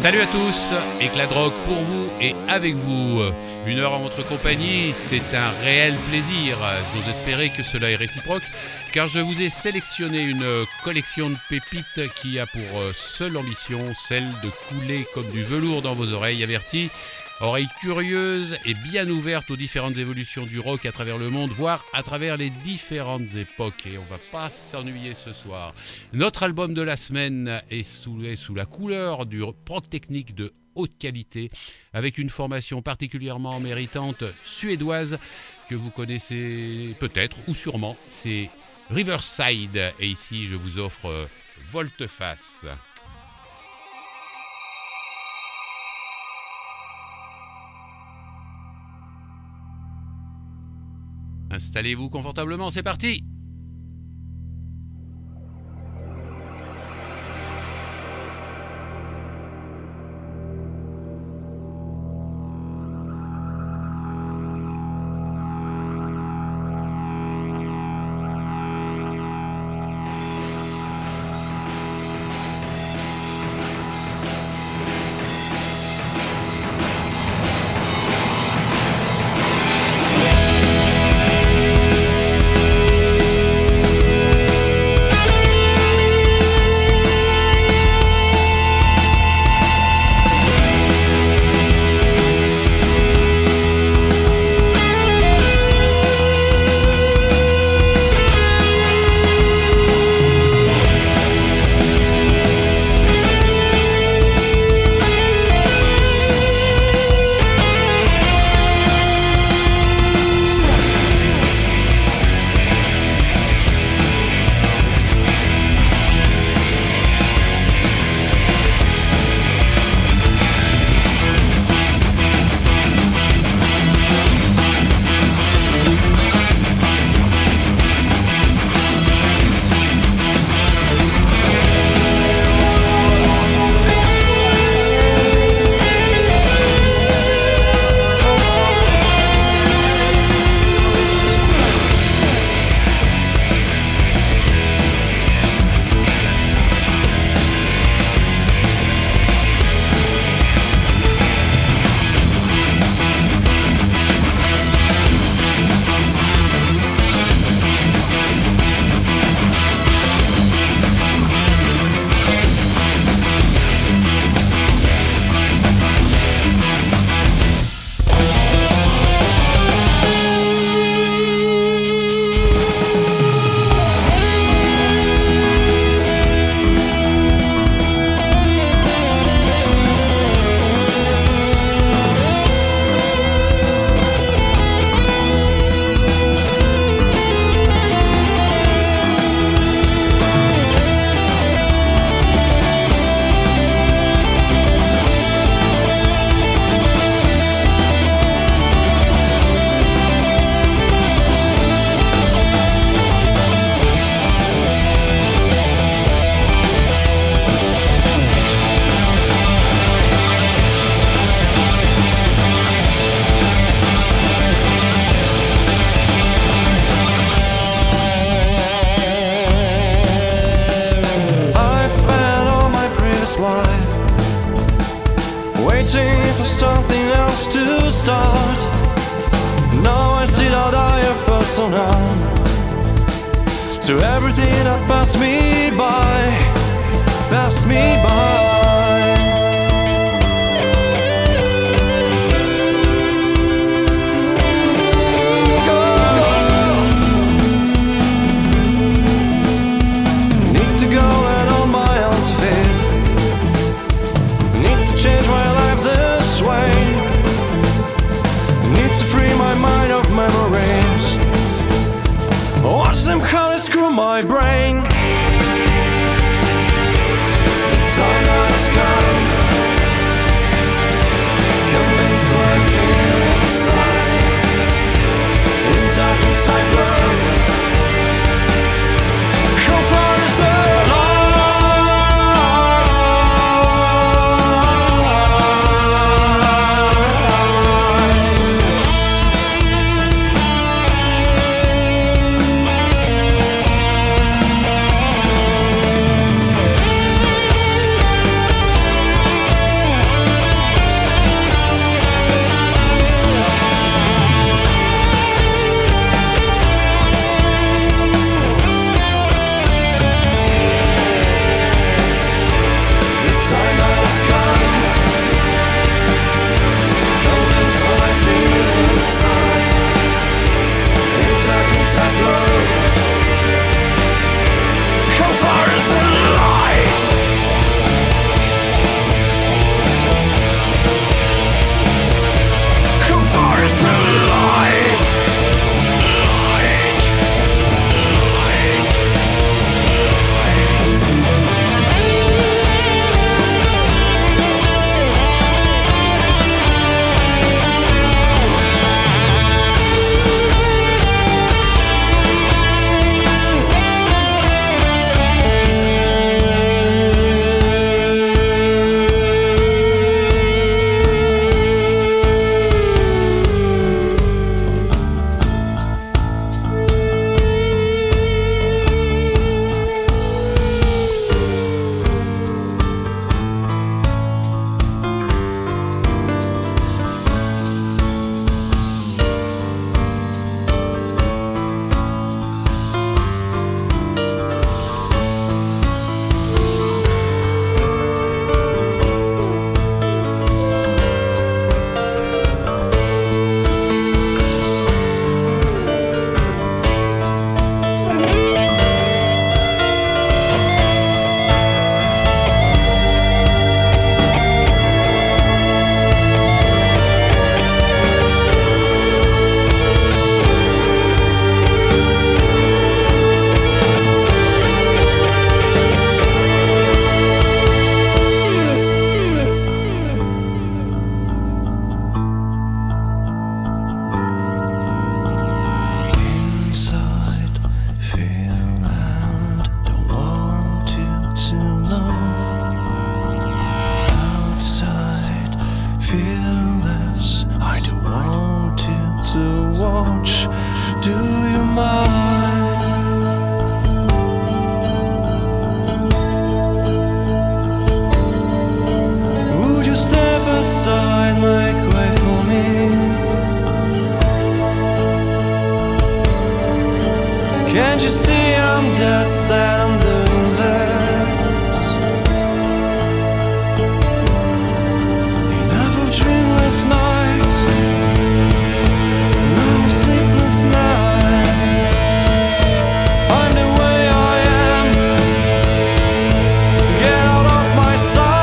Salut à tous, Éclat de rock pour vous et avec vous. Une heure en votre compagnie, c'est un réel plaisir. J'ose espérer que cela est réciproque, car je vous ai sélectionné une collection de pépites qui a pour seule ambition celle de couler comme du velours dans vos oreilles averties. Oreilles curieuses et bien ouvertes aux différentes évolutions du rock à travers le monde, voire à travers les différentes époques. Et on va pas s'ennuyer ce soir. Notre album de la semaine est sous la couleur du prog technique de haute qualité, avec une formation particulièrement méritante suédoise que vous connaissez peut-être ou sûrement. C'est Riverside. Et ici, je vous offre Volte-Face. Installez-vous confortablement, c'est parti! Screw my brain. The time that fearless. I don't want you to watch. Do you mind? Would you step aside, make way for me? Can't you see I'm dead set on doing this? Enough of dreamless nights, no sleepless nights. I'm the way I am. Get out of my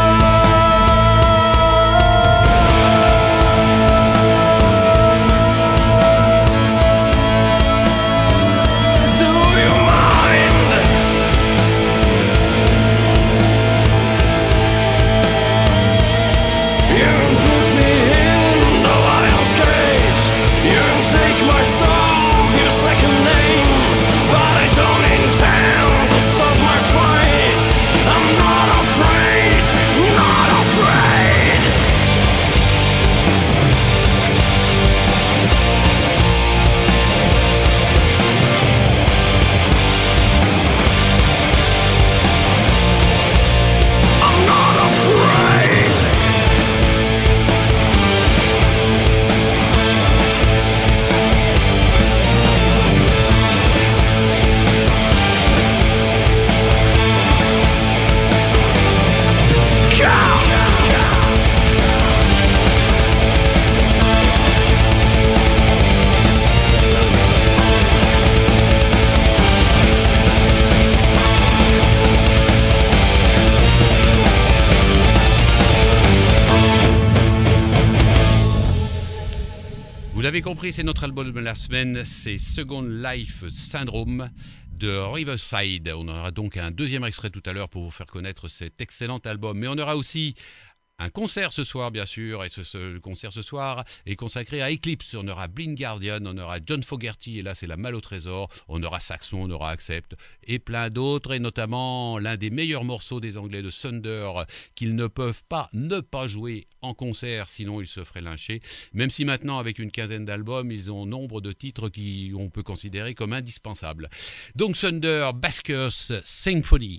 Vous l'avez compris, c'est notre album de la semaine, c'est Second Life Syndrome de Riverside. On aura donc un deuxième extrait tout à l'heure pour vous faire connaître cet excellent album. Mais on aura aussi un concert ce soir, bien sûr, et ce concert ce soir est consacré à Eclipse. On aura Blind Guardian, on aura John Fogerty, et là c'est la Malle au Trésor, on aura Saxon, on aura Accept, et plein d'autres, et notamment l'un des meilleurs morceaux des Anglais de Thunder, qu'ils ne peuvent pas ne pas jouer en concert, sinon ils se feraient lyncher, même si maintenant, avec une quinzaine d'albums, ils ont nombre de titres qu'on peut considérer comme indispensables. Donc Thunder, Baskers Symphony.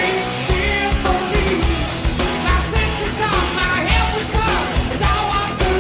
My head was smart as I walked through.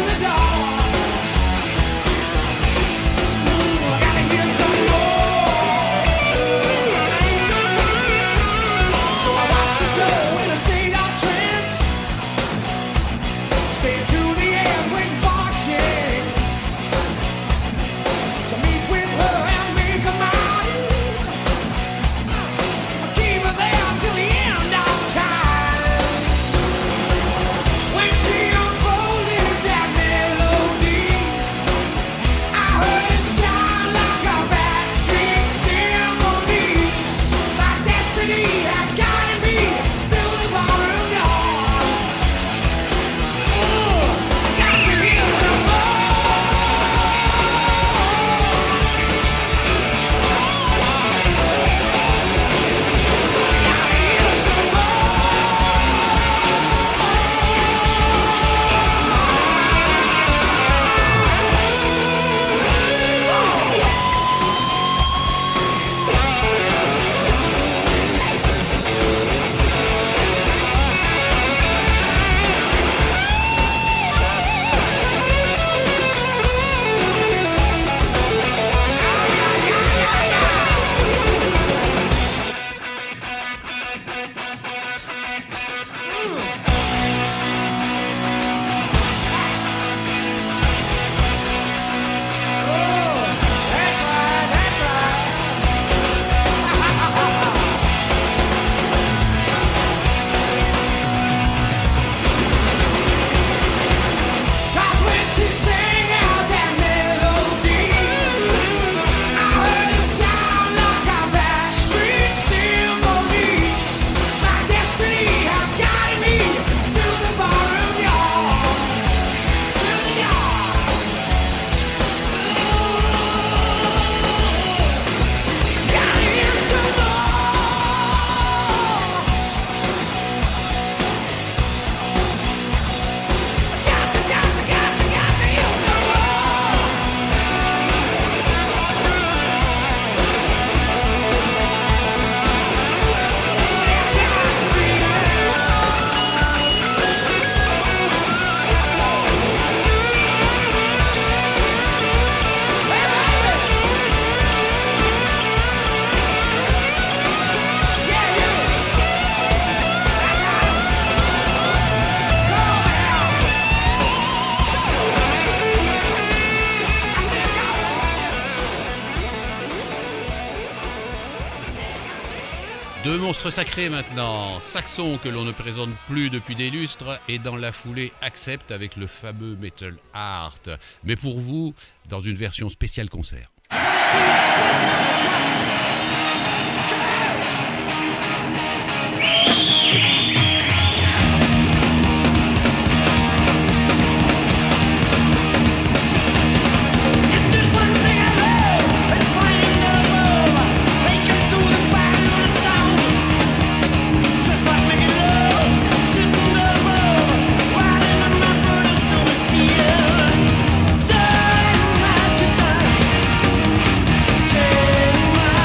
monstre sacré maintenant, Saxon que l'on ne présente plus depuis des lustres et dans la foulée accepte avec le fameux Metal Heart. Mais pour vous, dans une version spéciale concert. Time after time, take my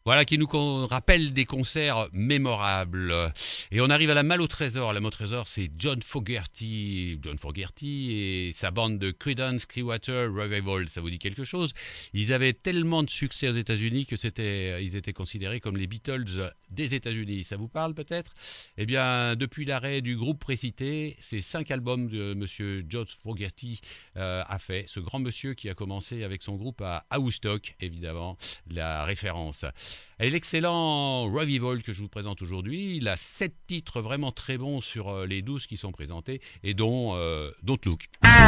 Voilà qui nous rappelle des concerts mémorables. Et on arrive à la Malle au Trésor. La Malle au Trésor, c'est John Fogerty et sa bande de Creedence Clearwater Revival. Ça vous dit quelque chose? Ils avaient tellement de succès aux États-Unis que ils étaient considérés comme les Beatles des États-Unis. Ça vous parle peut-être? Eh bien, depuis l'arrêt du groupe précité, ces 5 albums de Monsieur John Fogerty a fait. Ce grand monsieur qui a commencé avec son groupe à Woodstock, évidemment, la référence. Et l'excellent Revival que je vous présente aujourd'hui, il a 7 titres vraiment très bons sur les 12 qui sont présentés et dont Don't Look.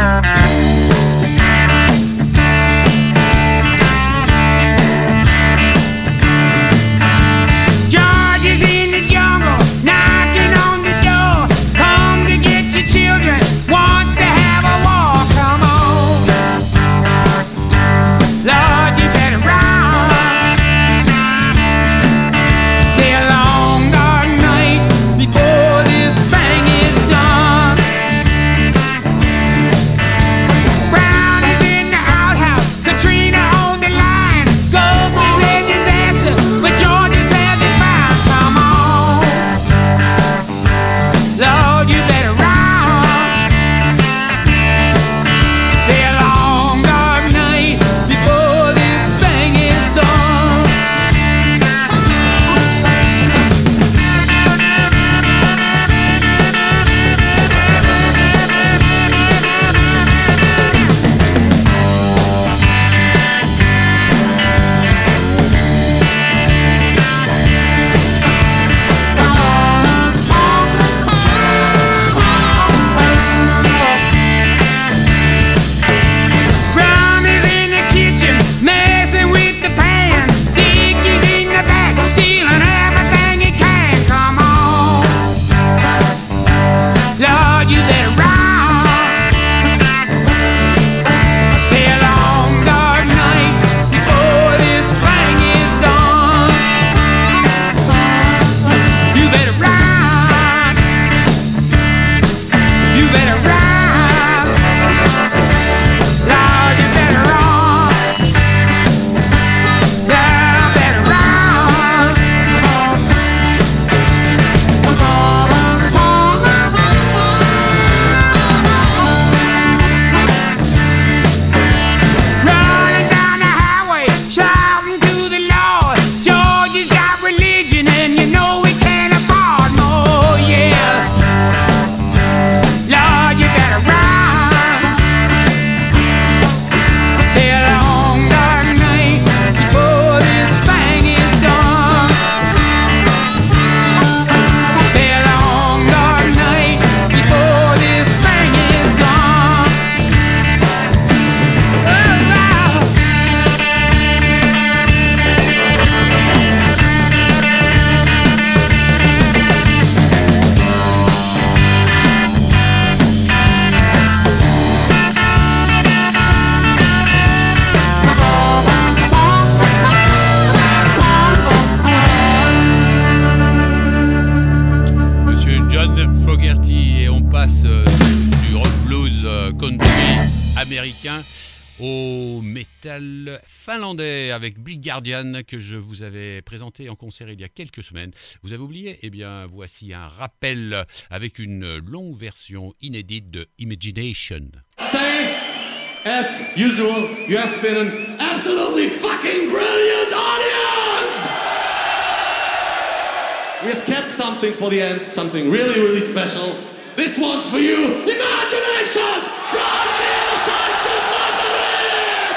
George is in the jungle, knocking on the door. Come to get your children, wants to have a walk. Come on, Lord, you better run. Before this thing is done, Brown is in the outhouse, Katrina on the line. Gulf is a disaster, but Georgia says it's fine. Come on, Lord, you better run. Be a long dark night before this thing is done. Au métal finlandais avec Blind Guardian que je vous avais présenté en concert il y a quelques semaines. Vous avez oublié? Eh bien, voici un rappel avec une longue version inédite de Imagination. Say, as usual, you have been an absolutely fucking brilliant audience! We have kept something for the end, something really, really special. This one's for you, Imaginations from the other side to Monolith!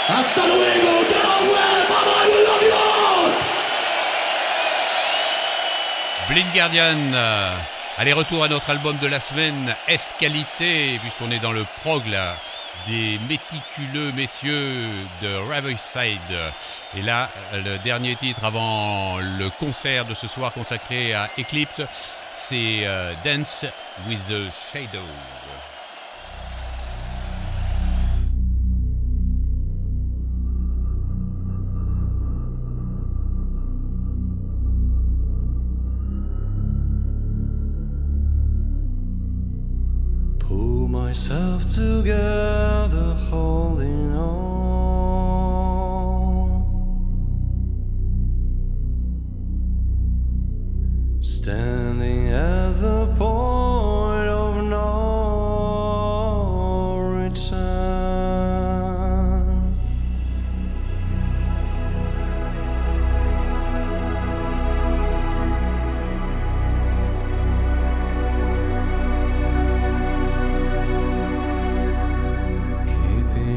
Hasta luego, down well, Mama, I will love you all. Blind Guardian. Allez, retour à notre album de la semaine, Escalité, puisqu'on est dans le prog là, des méticuleux messieurs de Riverside. Et là, le dernier titre avant le concert de ce soir consacré à Eclipse, c'est Dance with the Shadows. Pull myself together, holding on, standing at the point of no return. Keeping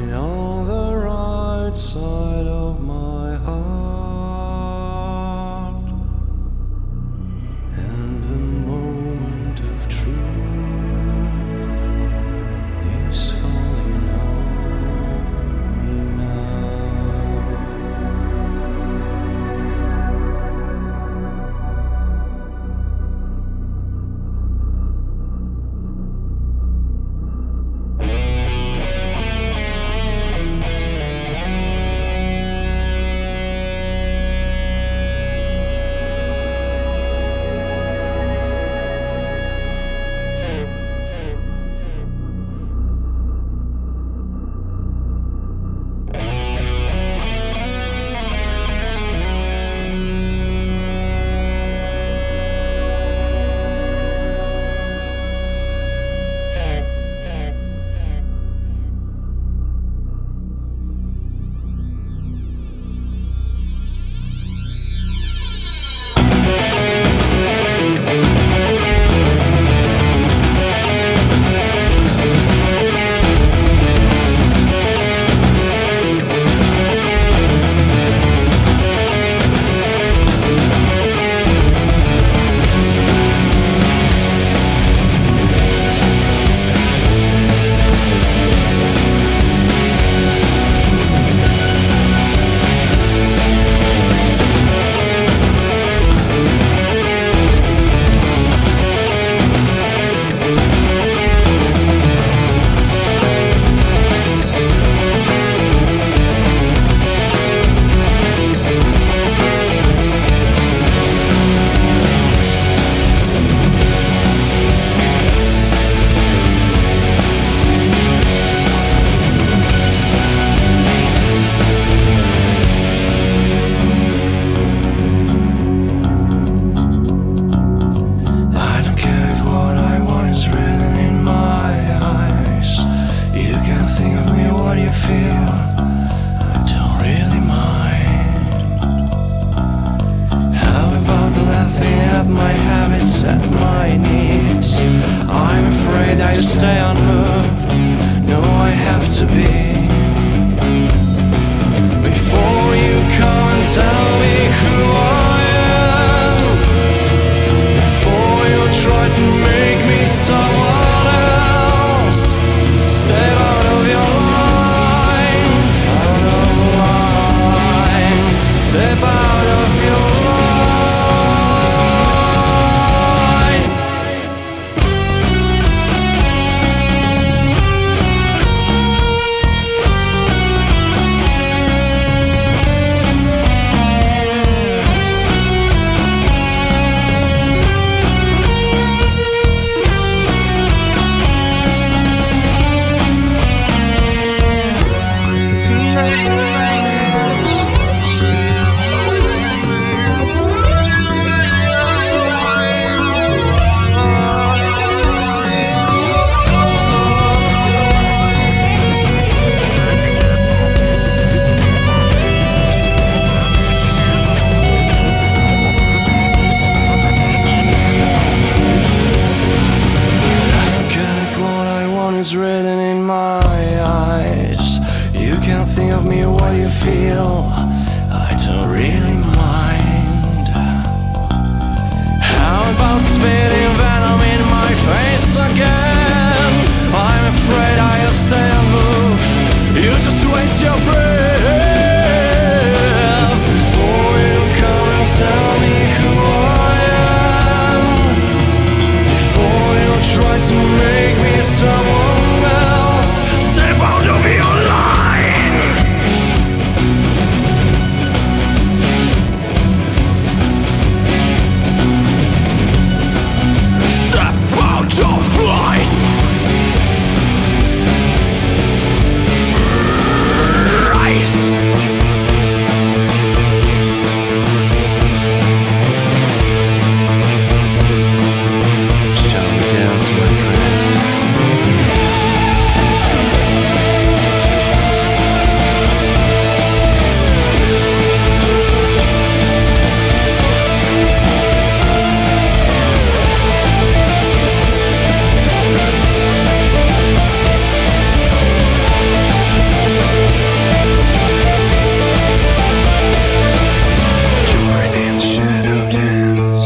tell me what you feel, I don't really mind. How about spitting venom in my face again? I'm afraid I'll stay unmoved. You just waste your breath before you come and tell me who I am. Before you try to make me someone else, step out of your line. Step out of line. Rise. Shall we dance, my friend? Join in shadow dance.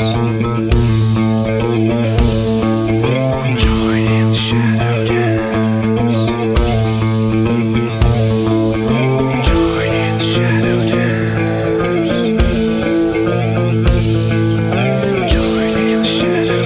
Join in shadow dance. Join in shadow dance. Join in shadow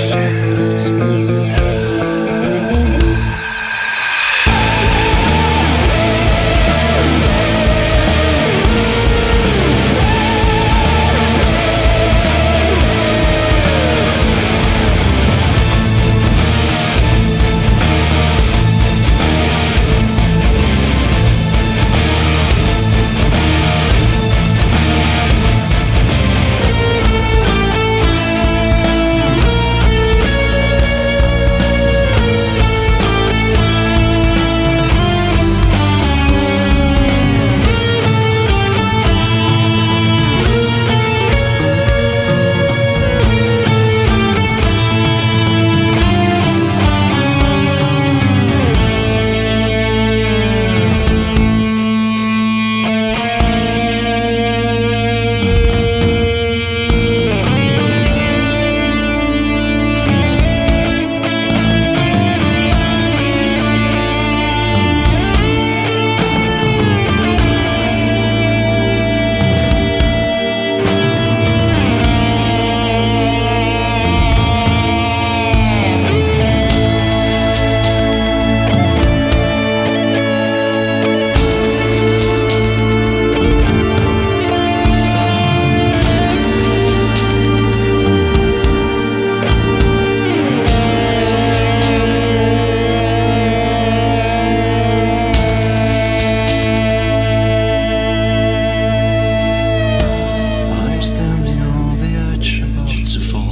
I'm standing on the edge about to fall,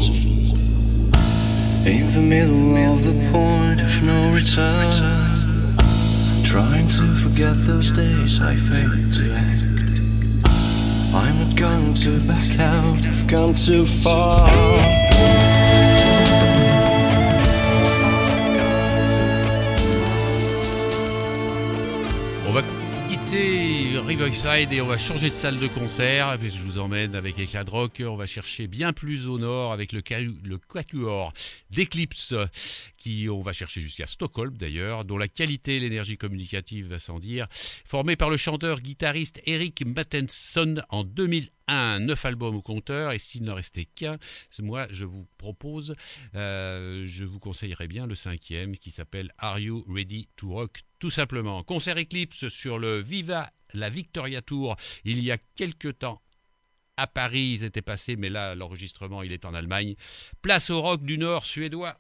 in the middle of the point of no return, trying to forget those days I failed to act. I'm not going to back out, I've gone too far. On va quitter Riverside et on va changer de salle de concert. Je vous emmène avec Éclat de Rock. On va chercher bien plus au nord avec le quatuor d'Eclipse, qui on va chercher jusqu'à Stockholm d'ailleurs, dont la qualité et l'énergie communicative va sans dire. Formé par le chanteur-guitariste Eric Mattenson en 2001, 9 albums au compteur, et s'il n'en restait qu'un, moi je vous propose, je vous conseillerais bien le 5e qui s'appelle Are You Ready to Rock, tout simplement. Concert Eclipse sur le Viva la Victoria Tour il y a quelques temps. À Paris, ils étaient passés, mais là, l'enregistrement, il est en Allemagne. Place au rock du Nord suédois.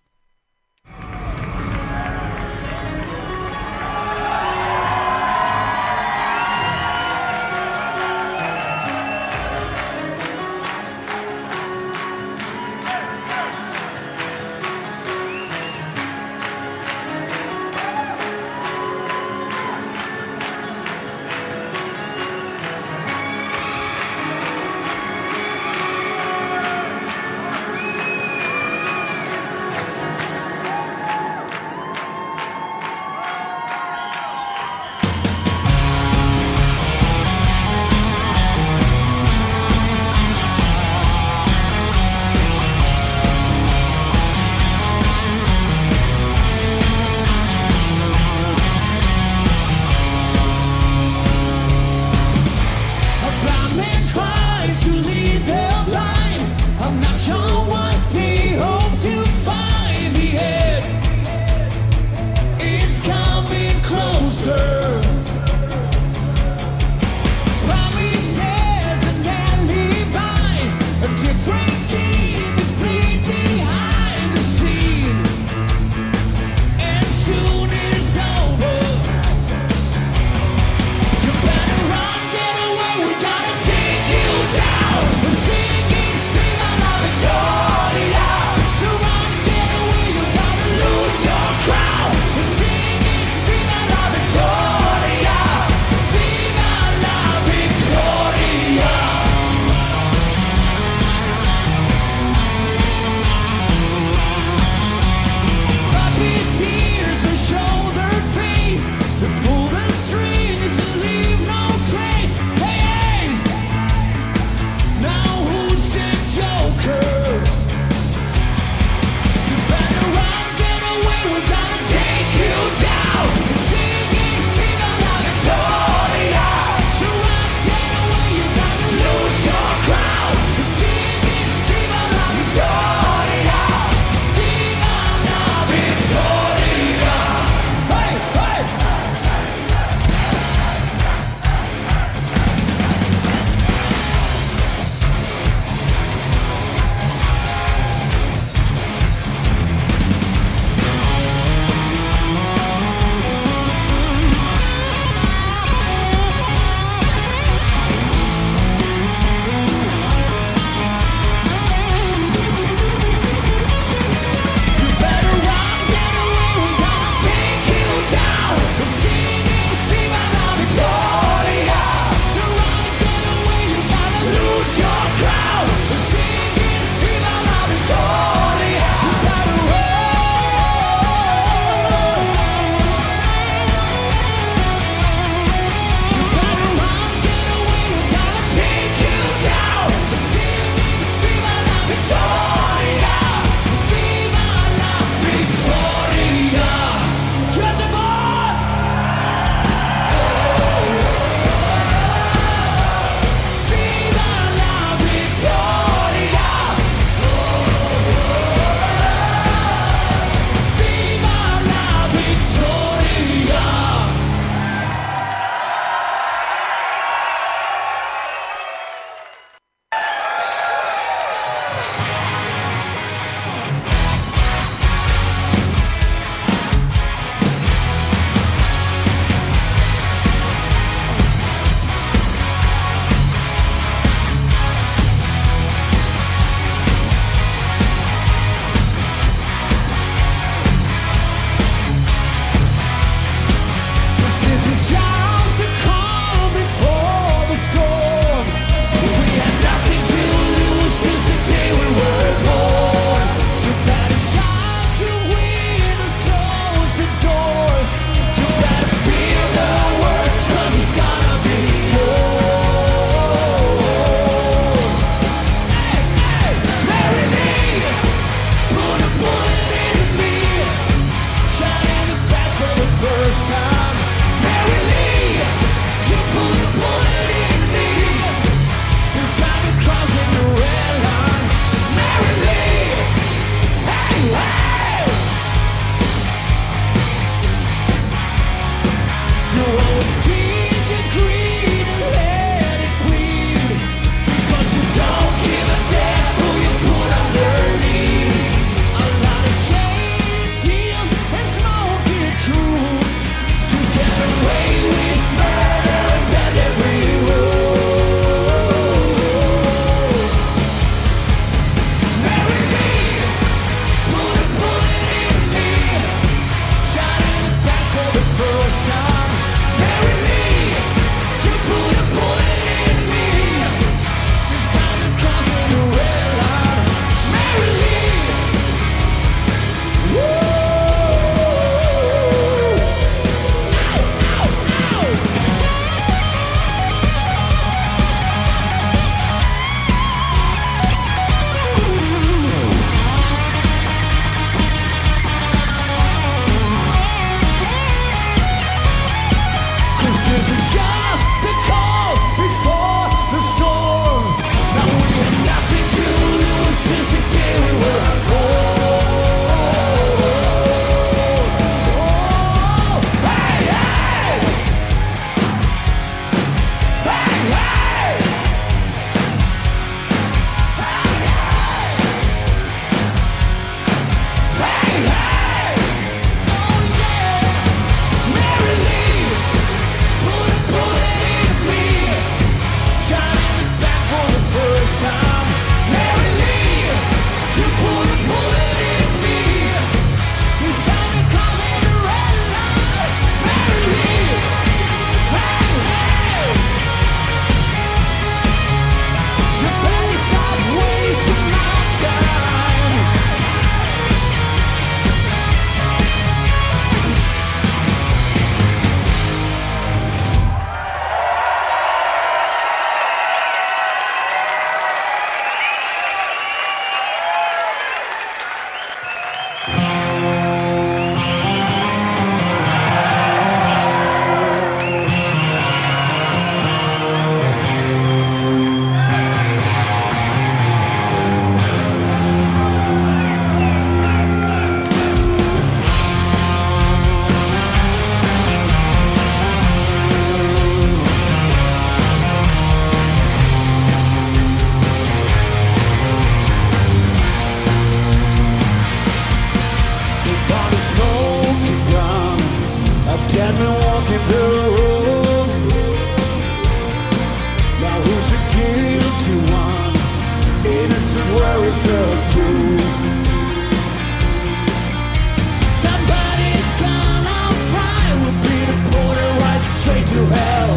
hell.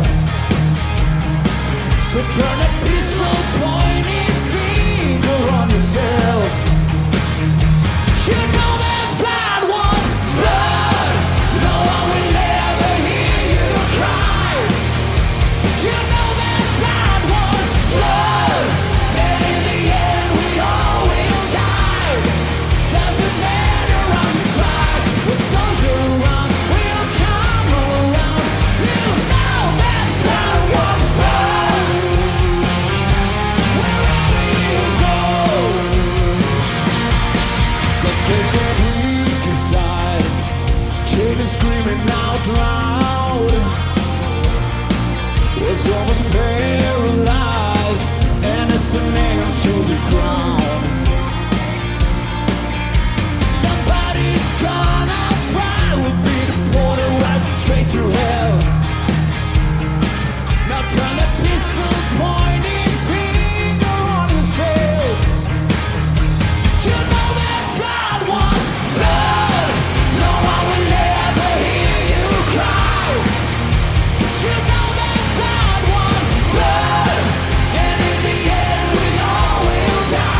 So turn a pistol pointing finger on yourself. You know that blood wants blood. No one will ever hear you cry. You know that blood wants blood. And in the end we all will die. Doesn't matter how you try. What goes around will come around. You know that blood wants blood. Wherever you go, but there's a freak inside. Children screaming out loud. Was almost paralyzed, innocent man to the ground. Somebody's gonna fry, will be deported right straight to hell. Now turn the pistol pointing finger on yourself. You know that blood wants blood. No one will ever hear you cry. You know that blood wants blood. And in the end we all will die.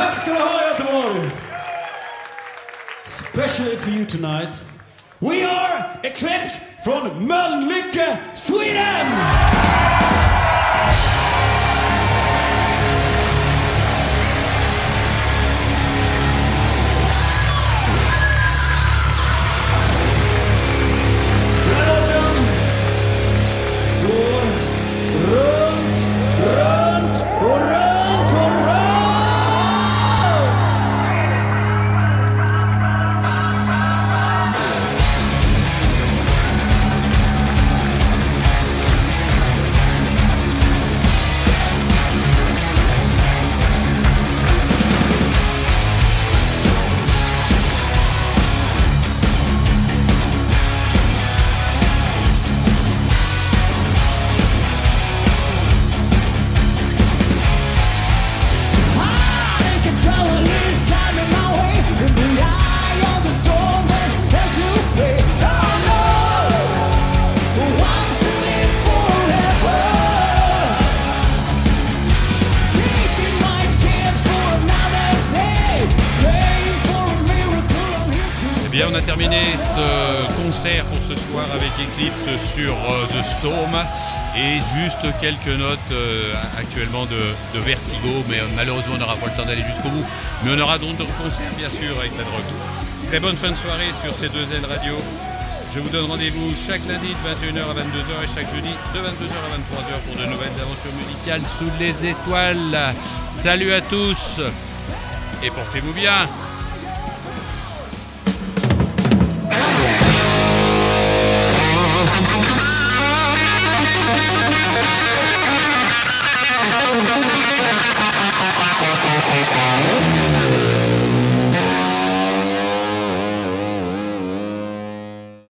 Tack ska du ha, Göteborg! Especially for you tonight. We are Eclipse from Mölnlycke, Sweden! On a terminé ce concert pour ce soir avec Eclipse sur The Storm et juste quelques notes actuellement de Vertigo, mais malheureusement on n'aura pas le temps d'aller jusqu'au bout, mais on aura d'autres concerts bien sûr avec la drogue. Très bonne fin de soirée sur ces deux ailes radio. Je vous donne rendez-vous chaque lundi de 21h à 22h et chaque jeudi de 22h à 23h pour de nouvelles aventures musicales sous les étoiles. Salut à tous et portez-vous bien.